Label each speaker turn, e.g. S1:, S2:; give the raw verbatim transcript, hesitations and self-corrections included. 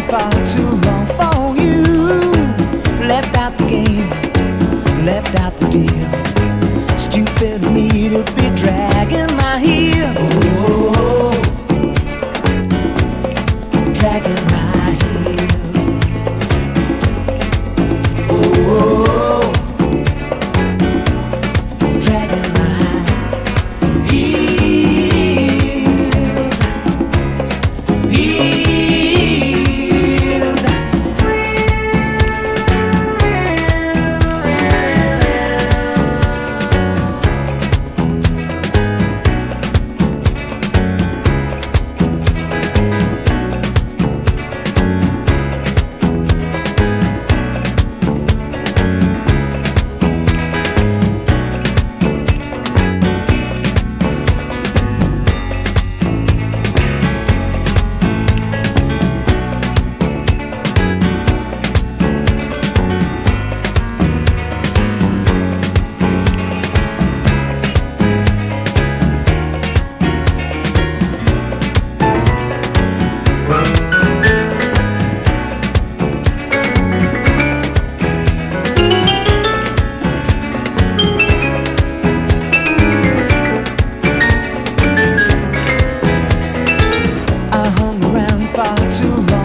S1: far too long for you. Left out the game, left out the deal. Stupid of me to be dragging my heel. Oh, dragging my heels. Oh, dragging my heels. Heels. Far too long.